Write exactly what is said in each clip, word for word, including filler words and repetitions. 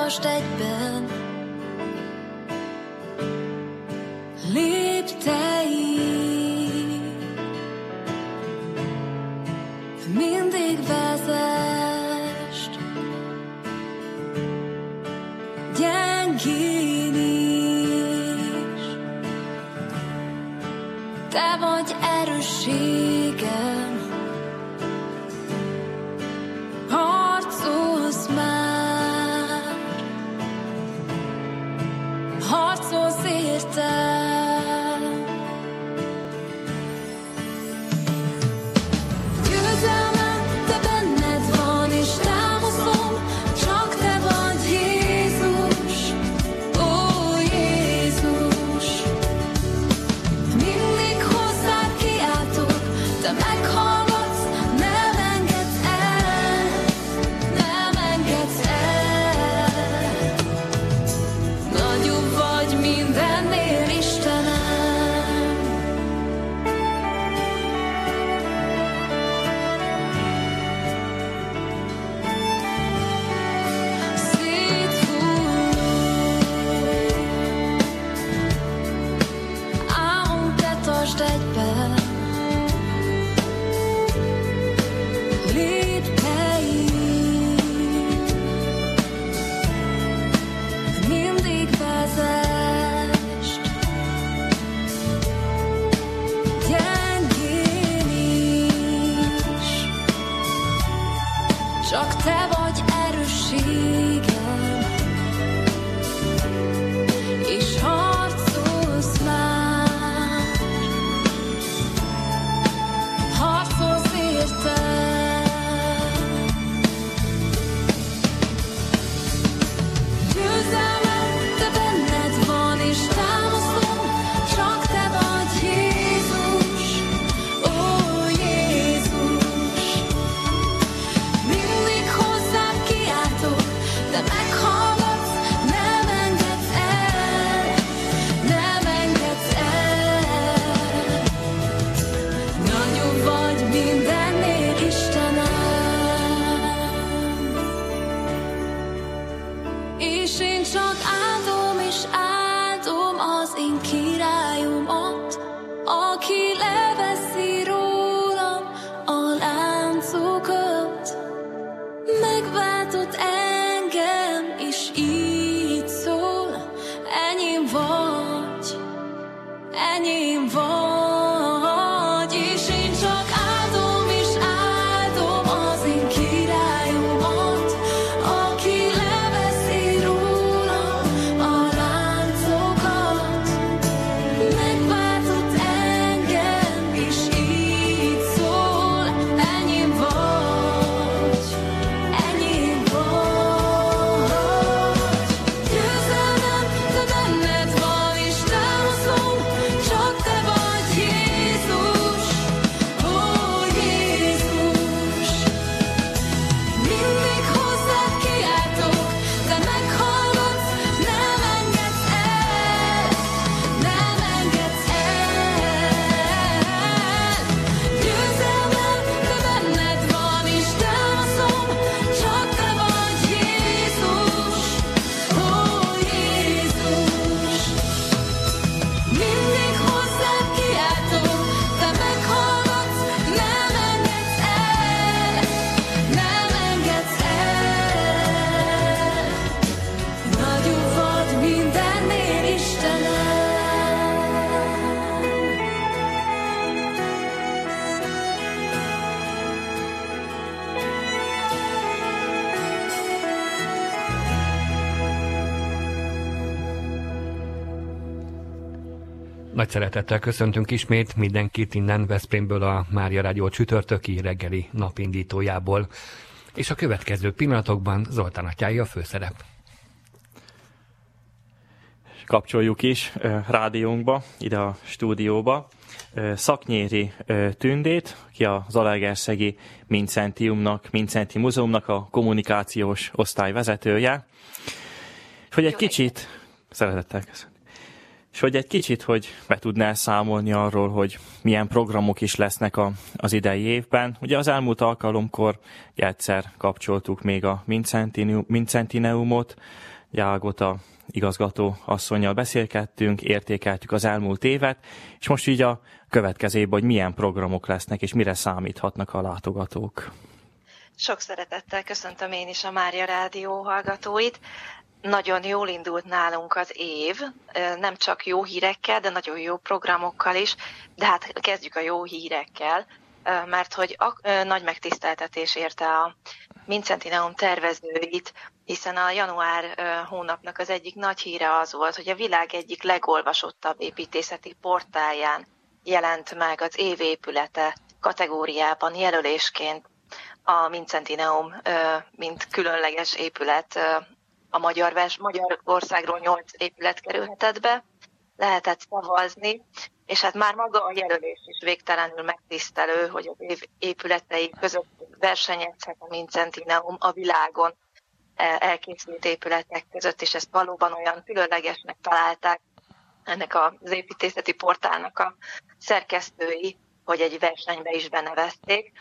tartsd egyben lépteid, mindig vezest gyengén is. Te vagy erősségem, harcolsz már, harcolsz értem. Győzelmem, te benned van, és támaszom, csak te vagy Jézus, ó Jézus. Mindig hozzád kiáltok, te meghallgatsz, nem engedsz el, nem engedsz el. Nagyobb vagy mindennél, Istenem. Széthulló álmom, te tartsd egyben lépteid, mindig vezest gyengén is. Csak te vagy erősségem, és harcolsz már, harcolsz értem. Győzelmem, te benned van, és támaszom, csak te vagy Jézus, ó Jézus. Mindig hozzád kiáltok, te meghallgatsz, nem engedsz el, nem engedsz el. Nagyobb vagy mindennél, Istenem. És én csak áldom és áldom az én királyomat, aki leveszi rólam a láncokat. Megváltott engem, és így szól, enyém vagy, enyém vagy. És én csak áldom és áldom az én királyomat, aki leveszi rólam a láncokat. Megváltott engem, és így szól, enyém vagy, enyém vagy. Győzelmem, te benned van, és támaszom, csak te vagy Jézus, ó Jézus. Mindig hozzád kiáltok, te meghallgatsz, nem engedsz el, nem engedsz el. Győzelmem, te benned van, és támaszom, csak te vagy Jézus, ó Jézus. Mindig hozzád kiáltok, te meghallgatsz, nem engedsz el, nem engedsz el. Nagyobb vagy mindennél, Istenem. Nagy szeretettel köszöntünk ismét mindenkit innen Veszprémből, a Mária Rádió csütörtöki reggeli napindítójából. És a következő pillanatokban Zoltán atyái a főszerep. Kapcsoljuk is ö, rádiónkba, ide a stúdióba, ö, Szaknyéri ö, Tündét, ki a Zalaegerszegi Mincentiumnak, Mincenti Múzeumnak a kommunikációs osztály vezetője. És hogy egy kicsit, szeretettel köszönöm. És hogy egy kicsit, hogy be tudnál számolni arról, hogy milyen programok is lesznek a, az idei évben. Ugye az elmúlt alkalomkor egyszer kapcsoltuk még a Mincentineumot, Jágota igazgató asszonnyal beszélgettünk, értékeltük az elmúlt évet, és most így a következő évben, hogy milyen programok lesznek, és mire számíthatnak a látogatók. Sok szeretettel köszöntöm én is a Mária Rádió hallgatóit. Nagyon jól indult nálunk az év, nem csak jó hírekkel, de nagyon jó programokkal is, de hát kezdjük a jó hírekkel, mert hogy nagy megtiszteltetés érte a Vincentineum tervezőit, hiszen a január hónapnak az egyik nagy híre az volt, hogy a világ egyik legolvasottabb építészeti portálján jelent meg az év épülete kategóriában jelölésként a Vincentineum, mint különleges épület. A Magyar vers, Magyarországról nyolc épület kerülhetett be, lehetett szavazni, és hát már maga a jelölés is végtelenül megtisztelő, hogy az év épületei között versenyezhet a Vincentineum a világon elkészült épületek között, és ezt valóban olyan különlegesnek találták ennek az építészeti portálnak a szerkesztői, hogy egy versenybe is benevezték.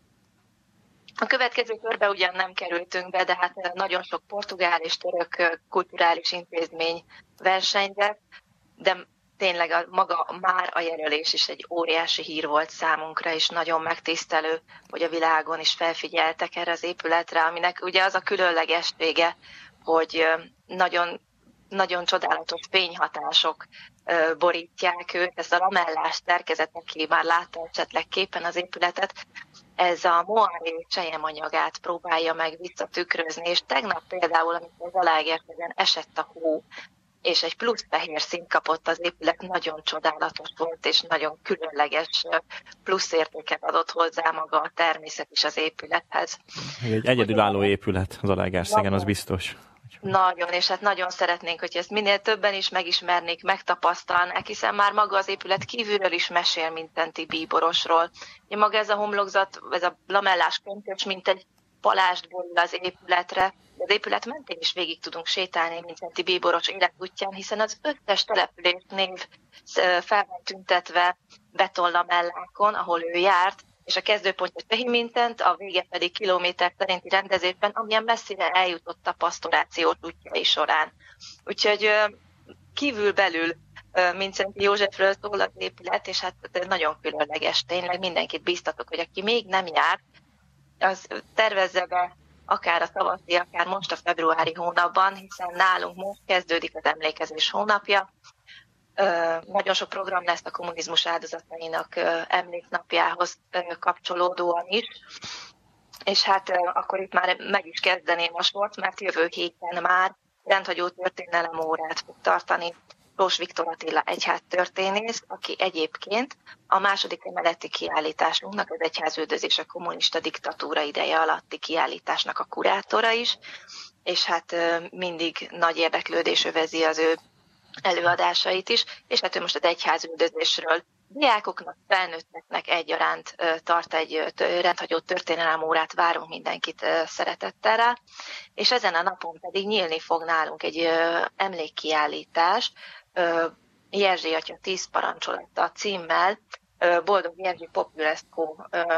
A következő körbe ugyan nem kerültünk be, de hát nagyon sok portugál és török kulturális intézmény versenyzett, de tényleg a, maga már a jelölés is egy óriási hír volt számunkra, és nagyon megtisztelő, hogy a világon is felfigyeltek erre az épületre, aminek ugye az a különlegessége, hogy nagyon, nagyon csodálatos fényhatások borítják őt, ez a lamellás szerkezet, aki már látta esetleg képen az épületet, ez a moaré selyemanyagát próbálja meg visszatükrözni, és tegnap például, amikor az Zalaegerszegen esett a hó, és egy plusz fehér színt kapott az épület, nagyon csodálatos volt, és nagyon különleges plusz értéket adott hozzá maga a természet is az épülethez. Egy egyedülálló épület az Zalaegerszegen, az biztos. Nagyon, és hát nagyon szeretnénk, hogy ezt minél többen is megismernék, megtapasztalnák, hiszen már maga az épület kívülről is mesél Vincenti bíborosról. Maga ez a homlokzat, ez a lamellás köntös, mint egy palást borul az épületre, de az épület mentén is végig tudunk sétálni Vincenti bíboros életútján, hiszen az összes település név fel van tüntetve betonlamellákon, ahol ő járt, és a kezdőpontja Tehimintent, a vége pedig kilométer szerinti rendezésben, amilyen messzire eljutott a pasztorációs útjai során. Úgyhogy kívül-belül Vincenti Józsefről szól az épület, és hát nagyon különleges, tényleg mindenkit bíztatok, hogy aki még nem járt, az tervezze be akár a tavaszi, akár most a februári hónapban, hiszen nálunk most kezdődik az emlékezés hónapja. Uh, nagyon sok program lesz a kommunizmus áldozatainak uh, emléknapjához uh, kapcsolódóan is, és hát uh, akkor itt már meg is kezdeném a sort, mert jövő héten már rendhagyó történelem órát fog tartani Rós Viktor Attila egyháztörténész, aki egyébként a második emeleti kiállításunknak, az Egyházüldözés a kommunista diktatúra ideje alatti kiállításnak a kurátora is, és hát uh, mindig nagy érdeklődés övezi az ő előadásait is, és hát ő most az egyházüldözésről diákoknak, felnőtteknek egyaránt tart egy rendhagyó történelemórát, várunk mindenkit szeretettel rá, és ezen a napon pedig nyílni fog nálunk egy emlékkiállítás, Jerzy atya tíz parancsolata címmel, Boldog Jerzy Populescu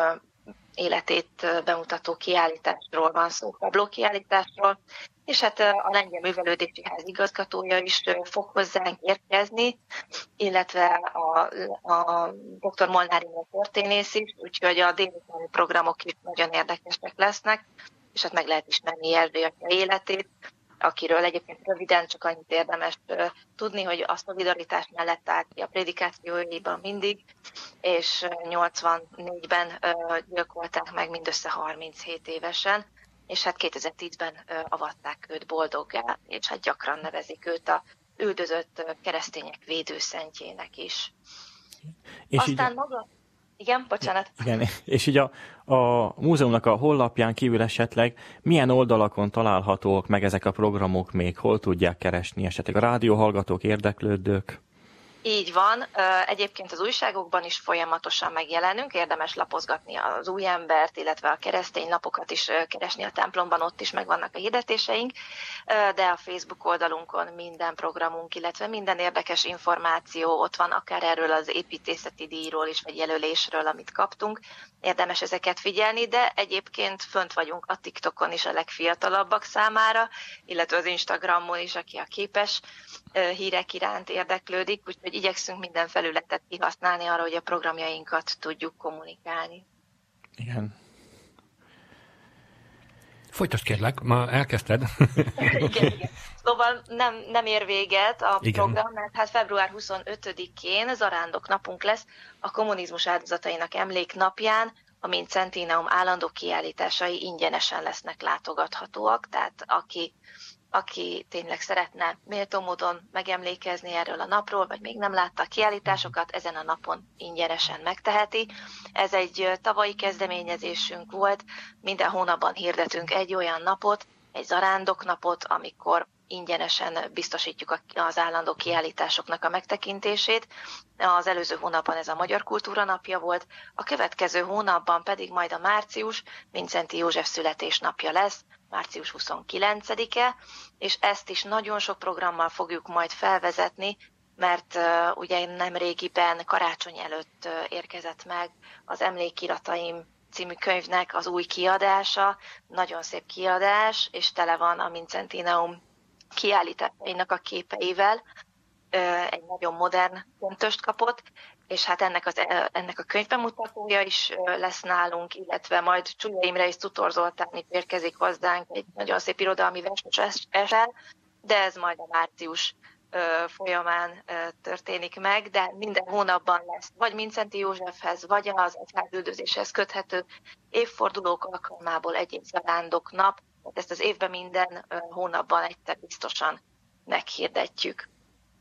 életét bemutató kiállításról van szó, Pablo kiállításról, és hát a Lengyel Művelődési Ház igazgatója is fog hozzánk érkezni, illetve a, a doktor Molnár Imre történész is, úgyhogy a délutáni programok is nagyon érdekesek lesznek, és hát meg lehet ismerni Jerzy atya életét, akiről egyébként röviden csak annyit érdemes tudni, hogy a szolidaritás mellett állt ki a prédikációiban mindig, és nyolcvannégyben gyilkolták meg mindössze harminchét évesen, és hát kétezer-tízben avatták őt boldoggá, és hát gyakran nevezik őt a üldözött keresztények védőszentjének is. És aztán így... maga... Igen, bocsánat. Igen, és így a, a múzeumnak a honlapján kívül esetleg milyen oldalakon találhatók meg ezek a programok még? Hol tudják keresni esetleg a rádióhallgatók, érdeklődők? Így van. Egyébként az újságokban is folyamatosan megjelenünk, érdemes lapozgatni az Új Embert, illetve a keresztény lapokat is keresni a templomban, ott is megvannak a hirdetéseink, de a Facebook oldalunkon minden programunk, illetve minden érdekes információ ott van, akár erről az építészeti díjról is, vagy jelölésről, amit kaptunk. Érdemes ezeket figyelni, de egyébként fönt vagyunk a TikTokon is a legfiatalabbak számára, illetve az Instagramon is, aki a képes hírek iránt érdeklődik, úgyhogy igyekszünk minden felületet kihasználni arra, hogy a programjainkat tudjuk kommunikálni. Igen. Folytasd kérlek, ma elkezdted. igen, igen. Szóval nem, nem ér véget a igen. program, mert hát február huszonötödikén Zarándok napunk lesz, a kommunizmus áldozatainak emléknapján, a Mincentineum állandó kiállításai ingyenesen lesznek látogathatóak, tehát aki aki tényleg szeretne méltó módon megemlékezni erről a napról, vagy még nem látta a kiállításokat, ezen a napon ingyenesen megteheti. Ez egy tavalyi kezdeményezésünk volt, minden hónapban hirdetünk egy olyan napot, egy zarándoknapot, amikor ingyenesen biztosítjuk az állandó kiállításoknak a megtekintését. Az előző hónapban ez a Magyar Kultúra Napja volt, a következő hónapban pedig majd a március Mindszenty József születésnapja lesz, március huszonkilencedike, és ezt is nagyon sok programmal fogjuk majd felvezetni, mert uh, ugye nemrégiben karácsony előtt uh, érkezett meg az Emlékirataim című könyvnek az új kiadása, nagyon szép kiadás, és tele van a Mincentineum kiállításainak a képeivel, uh, egy nagyon modern pontost kapott, és hát ennek, az, ennek a könyvbemutatója is lesz nálunk, illetve majd Csúlya Imre és Tutor Zoltán itt érkezik hozzánk egy nagyon szép irodalmi verses esel, de ez majd a március folyamán történik meg, de minden hónapban lesz vagy Mindszenty Józsefhez, vagy az egyházüldözéshez köthető évfordulók alkalmából egy-egy zarándok nap, ezt az évben minden hónapban egyszer biztosan meghirdetjük.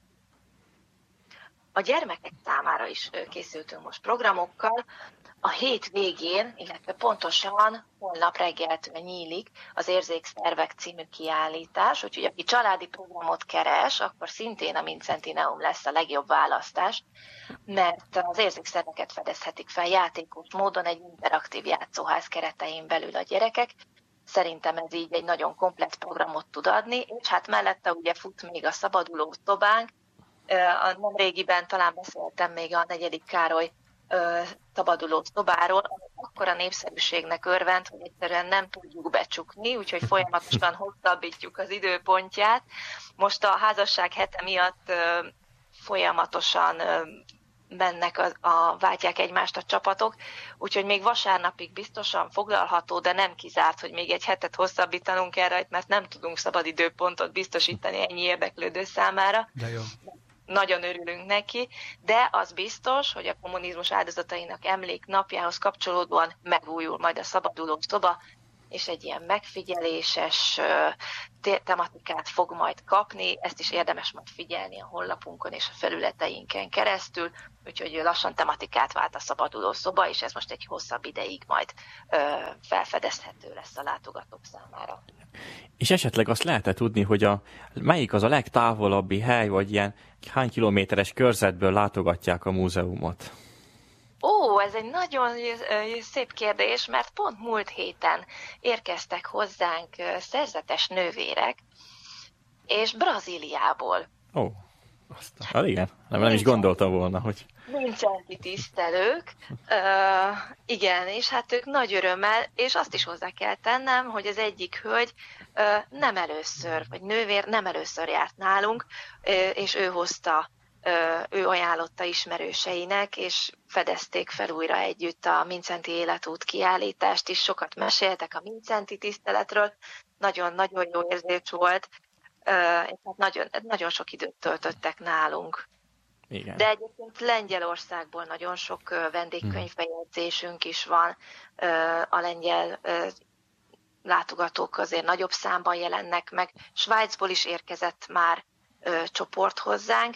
A gyermekek számára is készültünk most programokkal. A hét végén, illetve pontosan holnap reggeltől nyílik az Érzékszervek című kiállítás, úgyhogy aki családi programot keres, akkor szintén a Mincentineum lesz a legjobb választás, mert az érzékszerveket fedezhetik fel játékos módon egy interaktív játszóház keretein belül a gyerekek. Szerintem ez így egy nagyon komplett programot tud adni, és hát mellette ugye fut még a szabaduló szobánk. A nemrégiben talán beszéltem még a negyedik Károly szabaduló szobáról, akkora népszerűségnek örvend, hogy egyszerűen nem tudjuk becsukni, úgyhogy folyamatosan hosszabbítjuk az időpontját. Most a házasság hete miatt folyamatosan mennek a, a váltják egymást a csapatok, úgyhogy még vasárnapig biztosan foglalható, de nem kizárt, hogy még egy hetet hosszabbítanunk kell rajta, mert nem tudunk szabad időpontot biztosítani ennyi érdeklődő számára. De jó. Nagyon örülünk neki, de az biztos, hogy a kommunizmus áldozatainak emléknapjához kapcsolódóan megújul majd a szabaduló szoba, és egy ilyen megfigyeléses tematikát fog majd kapni, ezt is érdemes majd figyelni a honlapunkon és a felületeinken keresztül, úgyhogy lassan tematikát vált a szabaduló szoba, és ez most egy hosszabb ideig majd felfedezhető lesz a látogatók számára. És esetleg azt lehet tudni, hogy a, melyik az a legtávolabbi hely, vagy ilyen hány kilométeres körzetből látogatják a múzeumot? Ó, ez egy nagyon szép kérdés, mert pont múlt héten érkeztek hozzánk szerzetes nővérek, és Brazíliából. Ó, aztán, igen, nem, nem is gondoltam volna, hogy... Mincenti tisztelők, uh, igen, és hát ők nagy örömmel, és azt is hozzá kell tennem, hogy az egyik hölgy uh, nem először, vagy nővér nem először járt nálunk, uh, és ő hozta, uh, ő ajánlotta ismerőseinek, és fedezték fel újra együtt a Mincenti Életút kiállítást is, sokat meséltek a Mincenti tiszteletről, nagyon-nagyon jó érzés volt, uh, és hát nagyon, nagyon sok időt töltöttek nálunk. Igen. De egyébként Lengyelországból nagyon sok vendégkönyvbejegyzésünk is van. A lengyel látogatók azért nagyobb számban jelennek meg. Svájcból is érkezett már csoport hozzánk.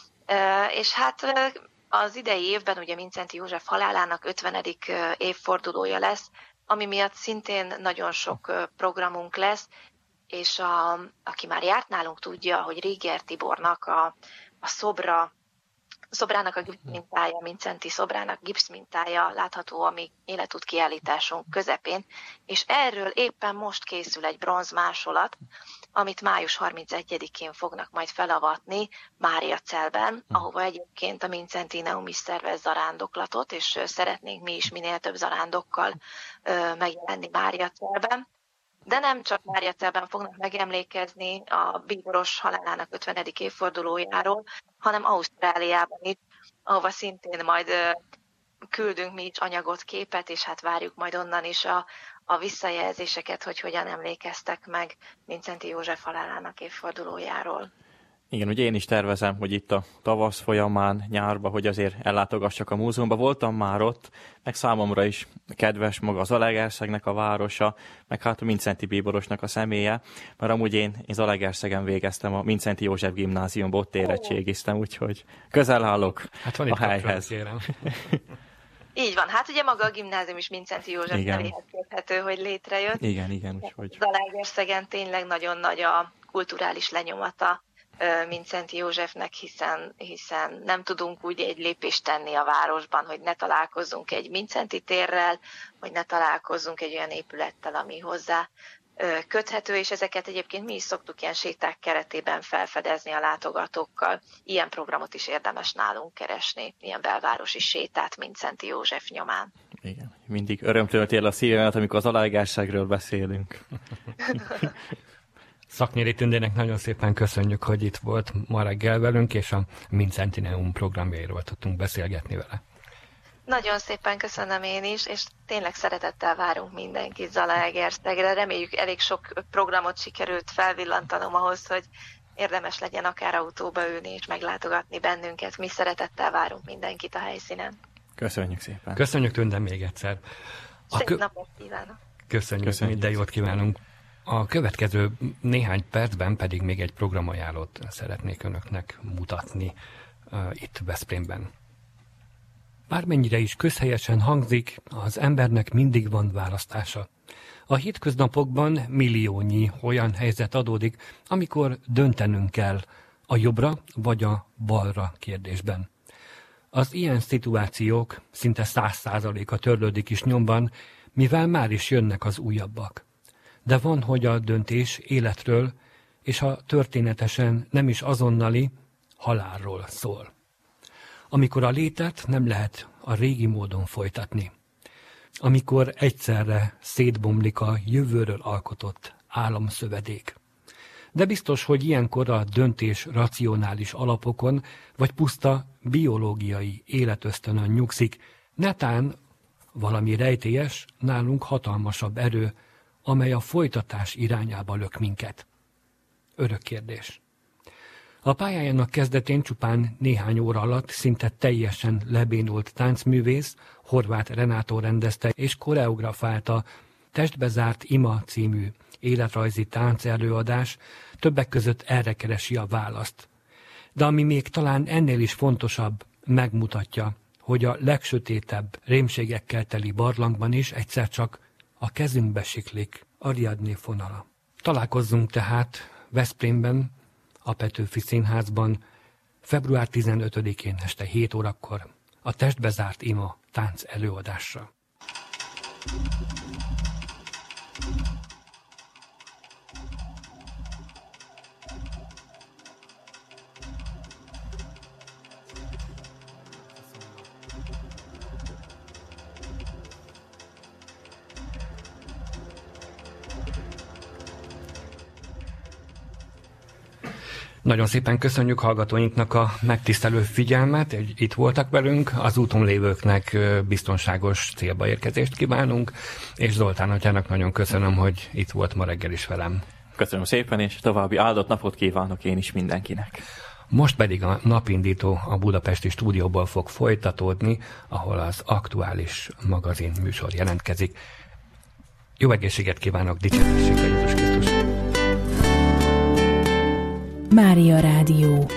És hát az idei évben ugye Mindszenty József halálának ötvenedik évfordulója lesz, ami miatt szintén nagyon sok programunk lesz, és a, aki már járt nálunk tudja, hogy Riger Tibornak a, a szobra szobrának a gipszmintája, Mindszenty szobrának gipszmintája látható a mi életút kiállításunk közepén, és erről éppen most készül egy bronzmásolat, amit május harmincegyedikén fognak majd felavatni Máriacelben, ahova egyébként a Mindszentyneum is szervez zarándoklatot, és szeretnénk mi is minél több zarándokkal megjelenni Máriacelben. De nem csak Máriacelben fognak megemlékezni a bíboros halálának ötvenedik évfordulójáról, hanem Ausztráliában is, ahova szintén majd küldünk mi is anyagot, képet, és hát várjuk majd onnan is a, a visszajelzéseket, hogy hogyan emlékeztek meg Mindszenty József halálának évfordulójáról. Igen, ugye én is tervezem, hogy itt a tavasz folyamán, nyárba, hogy azért ellátogassak a múzeumba. Voltam már ott, meg számomra is kedves maga Zalaegerszegnek a városa, meg hát a Mindszenty bíborosnak a személye, mert amúgy én, én Zalaegerszegen végeztem, a Mindszenty József gimnáziumban, ott érettségiztem, úgyhogy közel állok hát van a helyhez. Így van, hát ugye maga a gimnázium is Mindszenty József nevéhez köthető, hogy létrejött. Igen, igen. Úgyhogy... Zalaegerszegen tényleg nagyon nagy a kulturális lenyomata Mindszenty Józsefnek, hiszen, hiszen nem tudunk úgy egy lépést tenni a városban, hogy ne találkozzunk egy Mindszenty térrel, vagy ne találkozzunk egy olyan épülettel, ami hozzá köthető, és ezeket egyébként mi is szoktuk ilyen séták keretében felfedezni a látogatókkal. Ilyen programot is érdemes nálunk keresni, ilyen belvárosi sétát Mindszenty József nyomán. Igen, mindig öröm tölti el a szívemet, amikor az Zalaegerszegről beszélünk. Szaknyéri Tündének nagyon szépen köszönjük, hogy itt volt ma reggel velünk, és a Mindszentyneum programjairól tudtunk beszélgetni vele. Nagyon szépen köszönöm én is, és tényleg szeretettel várunk mindenkit Zalaegerszegre. Reméljük elég sok programot sikerült felvillantanom ahhoz, hogy érdemes legyen akár autóba ülni és meglátogatni bennünket. Mi szeretettel várunk mindenkit a helyszínen. Köszönjük szépen. Köszönjük, Tünde, még egyszer. A Szép kö... napot kívánok. Köszönjük, Köszönjük, minden jót kívánunk. A következő néhány percben pedig még egy programajánlót szeretnék önöknek mutatni uh, itt Veszprémben. Bármennyire is közhelyesen hangzik, az embernek mindig van választása. A hétköznapokban milliónyi olyan helyzet adódik, amikor döntenünk kell a jobbra vagy a balra kérdésben. Az ilyen szituációk szinte száz százaléka törlődik is nyomban, mivel már is jönnek az újabbak. De van, hogy a döntés életről, és ha történetesen nem is azonnali, halálról szól. Amikor a létet nem lehet a régi módon folytatni. Amikor egyszerre szétbomlik a jövőről alkotott államszövedék. De biztos, hogy ilyenkor a döntés racionális alapokon, vagy puszta biológiai életösztönön nyugszik, netán valami rejtélyes, nálunk hatalmasabb erő, amely a folytatás irányába lök minket. Örök kérdés. A pályájának kezdetén csupán néhány óra alatt szinte teljesen lebénult táncművész, Horváth Renátó rendezte és koreografálta Testbe zárt ima című életrajzi táncelőadás, többek között erre keresi a választ. De ami még talán ennél is fontosabb, megmutatja, hogy a legsötétebb rémségekkel teli barlangban is egyszer csak a kezünkbe siklik Ariadné fonala. Találkozzunk tehát Veszprémben, a Petőfi Színházban február tizenötödikén este hét órakor a Testbe zárt ima tánc előadásra. Nagyon szépen köszönjük hallgatóinknak a megtisztelő figyelmet, hogy itt voltak velünk, az úton lévőknek biztonságos célba érkezést kívánunk, és Zoltán atyának nagyon köszönöm, hogy itt volt ma reggel is velem. Köszönöm szépen, és további áldott napot kívánok én is mindenkinek. Most pedig a napindító a budapesti stúdióból fog folytatódni, ahol az aktuális magazin műsor jelentkezik. Jó egészséget kívánok, dicsértessék a Jézus Krisztus! Mária Rádió.